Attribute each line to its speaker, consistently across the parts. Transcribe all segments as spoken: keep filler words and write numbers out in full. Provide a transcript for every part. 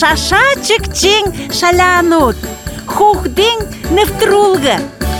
Speaker 1: шаша чикчing шалянут, хухдing нефтрулга.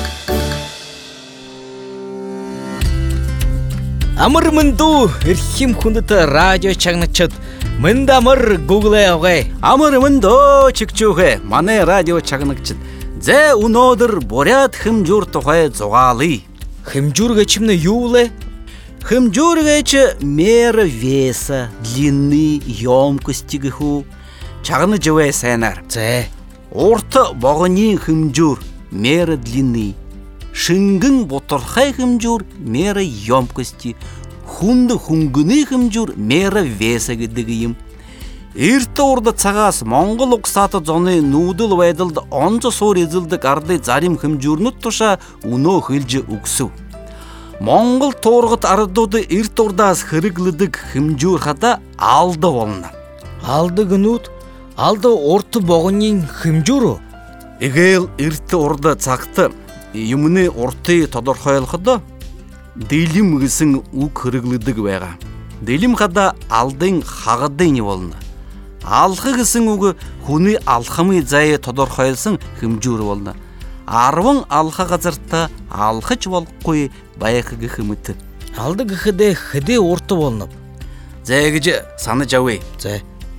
Speaker 2: Амар мэнду эрхэм хүндэт радио чагнагчид мэнд амар гуглээ авгай.
Speaker 3: Амар мэнду чигчүүхэ манай радио чагнагчид зэ өнөөдөр буряд хэмжүүр тухай зугаалъя.
Speaker 2: Хэмжүүр гэж юм юу вэ?
Speaker 3: Хэмжүүр гэж мера веса, длины, ёмкости гэхүү чагнаж яваа сайнаар.
Speaker 2: За.
Speaker 3: Урт богоны хэмжүүр мера длины, шингэн бутархай хэмжүүр мера ёмкости, хүнд хөнгөний хэмжүүр мера веса гэдэг юм. Эрт урд цагаас Монгол угсаат зоны нүүдэл байдалд онц суур эзэлдэг ардын зарим хэмжүүрнүүд тушаа өнөө хэлж өгсөв. Монгол туургат ардууд эрт урдаас хэрэглэдэг хэмжүүр хада алды болно.
Speaker 2: Алды гэнүүд алды урт богоны хэмжүүр үү?
Speaker 3: Эгээл эрт урд цагт юмны уртыг тодорхойлоход дэлим гэсэн үг хэрэглэдэг байгаа. Дэлим хада алдын хагадын болно. Алх гэсэн үг хүний алхмын зай тодорхойлсон хэмжүүр болно. Арван алха газарта алхаж болохгүй байх гэх мэт.
Speaker 2: Алды гэхэд хэдий урт болно.
Speaker 3: За гэж санаж авъя.
Speaker 2: За.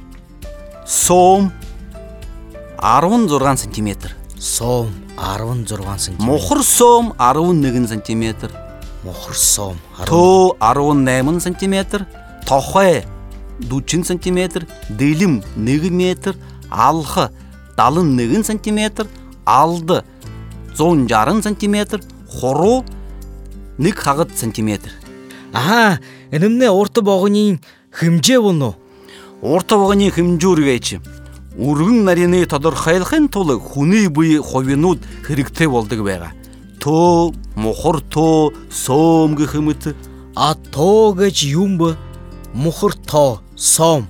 Speaker 3: Сом арван зургаан сантиметр.
Speaker 2: Сом арван зургаан сантиметр.
Speaker 3: Мухар сом арван нэгэн сантиметр.
Speaker 2: Мухар сом
Speaker 3: Төө арван найман сантиметр. Тохой дүүчин сантиметр, дэлим нэг метр, алх далан нэгэн сантиметр, алд зуун жарган сантиметр, хуруу нэг хагад сантиметр.
Speaker 2: Аа, энэмнээ урт богоны хэмжээ болно уу?
Speaker 3: Урт богоны хэмжүүр гэж өргөн нарийн тодорхойлохын тулд хүний бие хувинууд хэрэгтэй болдог байгаа. Төө, мухар төө, сом гэх мэт.
Speaker 2: А төө гэж юм бэ? Мухар тоо, сом.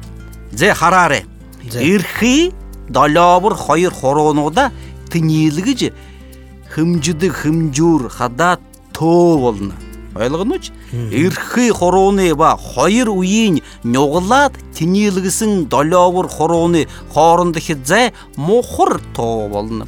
Speaker 3: Зэ хараарэ. Эрхий долоовор хоёр хуруунуудаа тэнилгэж хэмждэг хэмжүүр хадаа төө болно. Ойлгоно ч? Эрхий хурууны ба хоёр үеийн нуглаад тэнилгэсэн долоовор хурууны хоорондох зай мухар тоо болно.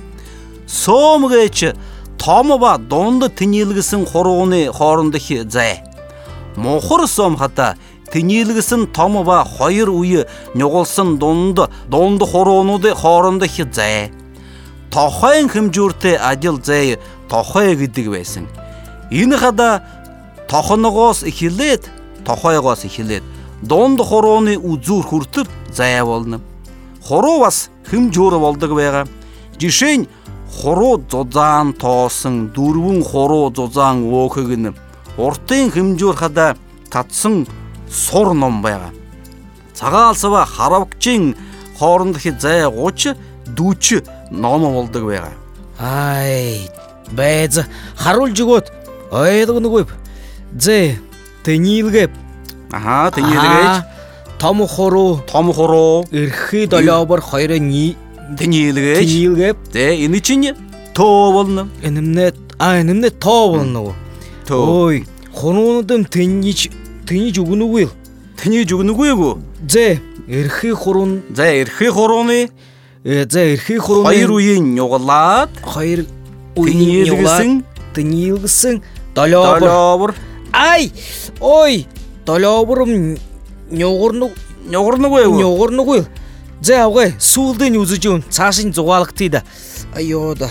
Speaker 3: Сом гэж том ба дунд тэнилгэсэн хурууны хоорондох зай. Мухар сом хата тэнилгэсэн том ба хоёр үе нугалсан дунд дунд хуруунуудын хоорондох зай. Тохойн хэмжүүртэй адил зай тохой гэдэг байсан. Энэ хада тохоногоос эхлээд тохойгоос эхлээд дунд хурууны үзүүр хүртэл зай болно. Хуруу бас хэмжүүр болдог байгаа. Жишээ нь хуруу зузаан тоосон дөрвөн хуруу зузаан өөхөг нь уртын хэмжүүр хада татсан сур ном байгаа. Цагаалсава харавгчийн хоорондох зай гуч дүүч ном болдог байгаа.
Speaker 2: Ай, байж харуулж өгөөд ойлгоногүй. Зэ тэнилгээ.
Speaker 3: Аха, тэнилгээж
Speaker 2: том хуруу,
Speaker 3: том хуруу
Speaker 2: эрхий долоовор хоёрын
Speaker 3: тэнилгээж.
Speaker 2: Тэнилгээ.
Speaker 3: Зэ энэ чинь төө болно.
Speaker 2: Энэмнээ а энэмнээ тоо болно уу?
Speaker 3: Төө.
Speaker 2: Ой, хуруунууд тэнийж тэнийж өгнөгүй.
Speaker 3: Тэнийж өгнөгүй юу?
Speaker 2: Зэ эрхий хуруу.
Speaker 3: За эрхий хурууны
Speaker 2: э за эрхий хурууны
Speaker 3: хоёр үеийн нуглаад
Speaker 2: хоёр үеийн нуглаад тэнилгэсэн долоовор.
Speaker 3: Долоовор.
Speaker 2: Ай! Ой! Долоовор нугарнуу
Speaker 3: нугарнуугүй юу?
Speaker 2: Нугарнуугүй. Зэ авгаа сүүлдээ үзэж юм цаашин зугаалгатыг да. Айоо да.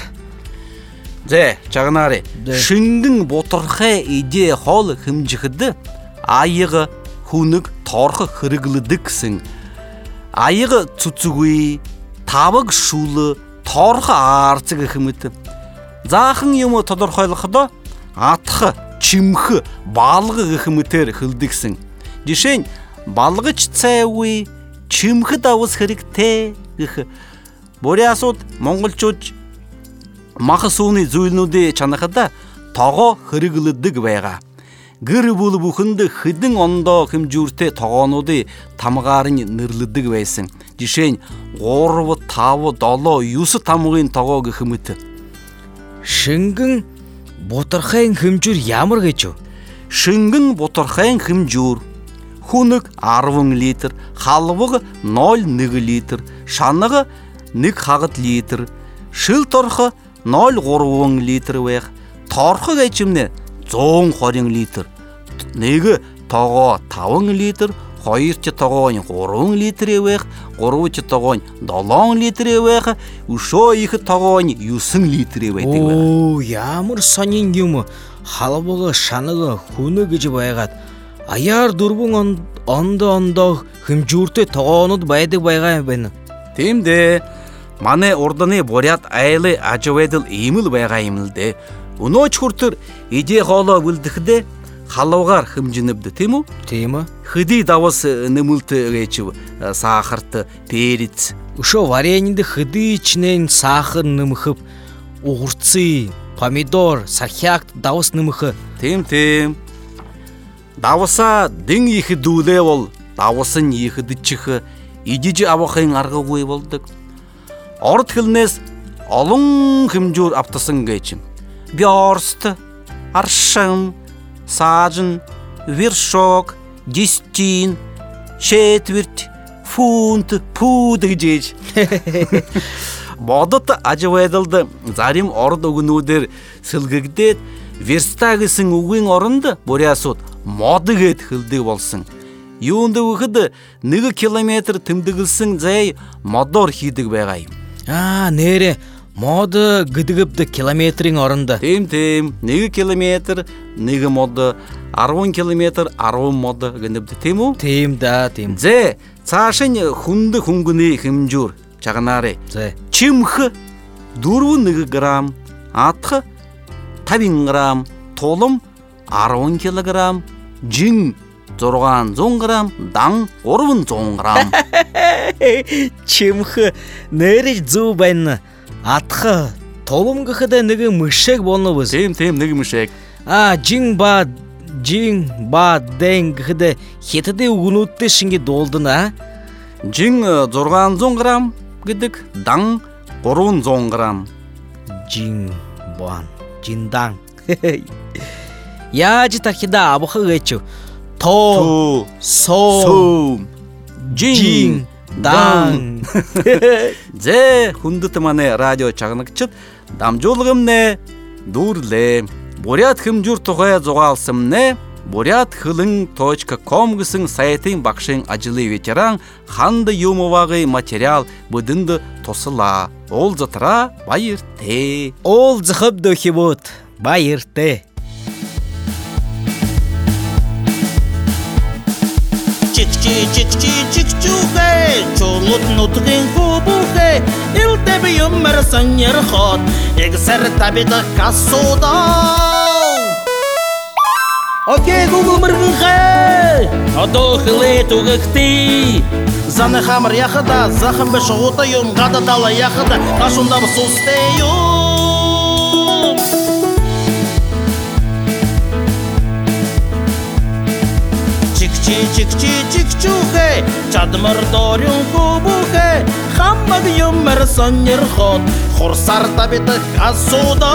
Speaker 3: Зэ чагнаарэ. Шингэн бутархай идэ хоол хэмжихэд аяга хүнэг торох хэрэглэдэг гэсэн. Аяга цүцгүй, таваг шүл, торох аарц гэх мэт. Заахан юм тодорхойлоход атх, чимх, балга гэх мэтээр хэлдэгсэн. Жишээ нь балгаж цайгүй, чимхэд авс хэрэгтэй гэх. Бүрийн асууд монголчууд махас үүний зүйлнүүдийн чанахада тогоо хэрэглэдэг байгаа. Гэр бүл бүхэнд хэдэн ондоо хэмжүүртэй тогоонуудын тамгаар нь нэрлэдэг байсан. Жишээ нь гурав, тав, долоо, юс тамгын тогоо гэх мэт.
Speaker 2: Шингэн бутархайн хэмжүүр ямар гэж вэ?
Speaker 3: Шингэн бутархайн хэмжүүр Хунык арвың литр, халвығы ноль ныгы литр, шанығы ник хағыт литр, шыл торхы ноль ғорвың литр вех, торхы geçimне зоң хорың литр, неги тоға тавың литр, хойырчы тоғын ғорвың литр вех, ғорвычы тоғын долон литр вех, ушо ихы тоғын юсың литр вех.
Speaker 2: О, ямыр санин юмы, халабығы, шаныгы, хуныгы жы байғат. Аяр дурбун онда-онда хымжурты тоғоnud байдаг байға бені.
Speaker 3: Темде, мане орданы борят айлы ажывайдыл имыл байға имылды. Уно чуртыр иде ғала вылдықды халауғар хымжыныбды, тему?
Speaker 2: Тема?
Speaker 3: Хыды давасы нымылты ғечі сахарты, перец.
Speaker 2: Ушо варенинді хыды içінен сахар нымықып, уғырцы, помидор, сархяк давыс нымықы.
Speaker 3: Тем-тем. Давыса дың ехі дуле ол, давысын ехі дычықы, идежі абақайын арғы қой болдық. Орд хілнес, олың хымжур аптасын ғечім. Бярсты, аршын, сажын, вершок, дестин, четверть, фунт, пуды жеч. Бодыты ажывайдылды, зарим орд ұғынудыр сылғығдет, верстағысың ұғын орынды борясот модығыт хылды болсын. Юнды ұғыды ныгы километр тымдығылсың зәй модор хидіг байғайым.
Speaker 2: А, нере, моды гыдығыпды километрин орынды.
Speaker 3: Тем-тем, ныгы километр, ныгы моды, арвон километр, арвон моды гыныбды, тему?
Speaker 2: Тем, да, тем.
Speaker 3: Зәй, цашын хунды хунгыны хымжур, чағынары.
Speaker 2: Зәй.
Speaker 3: Чымхы, дурвы ныгы грамм, атхы, табин грамм, толым арвон килограмм, жин зорған зон грамм, дан орвын зон грамм.
Speaker 2: Чымхы, нөрі зу байны, атхы, толым гыхыда нығы мүшек болны біз.
Speaker 3: Тем-тем ныгы мүшек.
Speaker 2: А, жин ба, жин ба, ден гыхыда хетіде ұғынутты шынге долдын, а?
Speaker 3: Жин зорған зон грамм гыдык, дан орвын зон грамм.
Speaker 2: Жин бан. Жиндан. Я житахида абықы ғечу. То, со, жин, дан.
Speaker 3: Зе, хунды тыманы радио чағынықчыт, дамжолығымне, дурле. Бурят хымжур тұғая зоғалсымне, бурят хылың точка ком гысың сайтын бақшын ажылы ветеран ханды юмывағы материал бұдынды тосыла. Ол затыра байырте.
Speaker 2: Ол зықып дөхі бұд, байырте.
Speaker 4: Чик-чик-чик-чик-чик-чуге, чолут нутгин хубуге, илтеби юммер саньер ход, егсер табида кассуда. Окей, Google мыргынхе, адохиле тугыкти. Заны хамыр яхыда, захым бі шығута юм, ғада дала яхыда, қашында бі сустейім. Чик-чи-чик-чи-чик-чухе, чадмыр дорюн хубухе, хамбаг юммер сонер ход, хурсар табиты кассуда.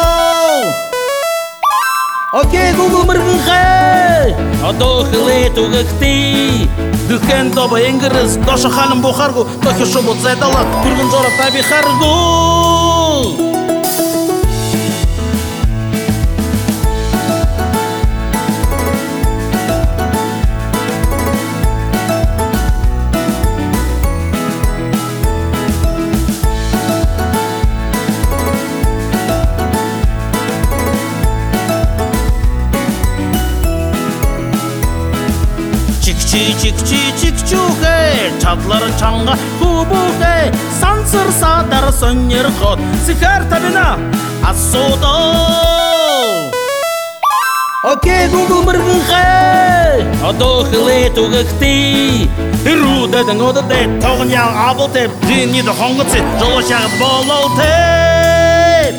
Speaker 4: Окей, Google мыргынхе, адохиле тугыкти. Дүкен тобы енгіріз, дошы ханым бұқарғу, тохи шубут зайдала, түргін жора таби қарғу. Чик-чик-чик-чик-чухе, чадлар чанға хубухе, сансыр садар сөнер ход, сикар табина ассуда. Окей, Google мыргынхе, адохиле тугыкти, ирудедің одыде, тоғын яң абыл теп, жиниді хоңғытсы, жолы шағып болол теп.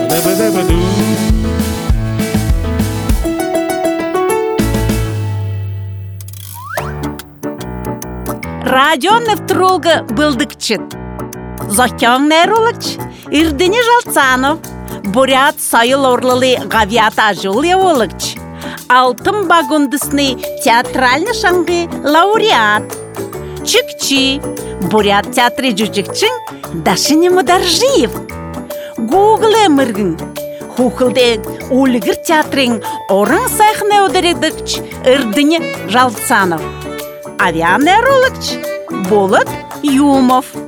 Speaker 1: Радио Невтрулга Былдыкчыт. Зохтяң нерулыч, Ирдыни Жалцанов, Бурят Сайыл Орлылы Гавиата Жулия Олыкч. алтын багундысный театральный шаңғы лауреат. Чикчи, Бурят театры жүжікчің Дашыне Мударжиев. Google эміргін. Хухылде Улигір театрың орын сайхне өдіредікч Ирдыне Жалцанов. Авианный роликч Болот Юмов.